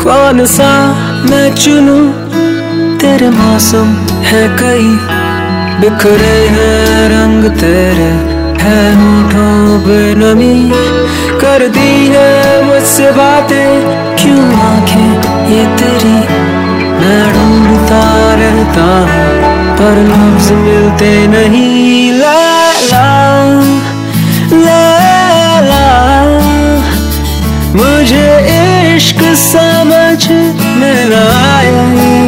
कौन सा मैं चुनूं, तेरे मौसम है कई, बिखरे हैं रंग तेरे, है होठों पे नमी, कर दी है मुझसे बातें क्यों आंखें ये तेरी। मैं ढूंढता रहता हूँ पर लफ्ज मिलते नहीं। ला ला ला ला, मुझे इश्क समझ में न आया।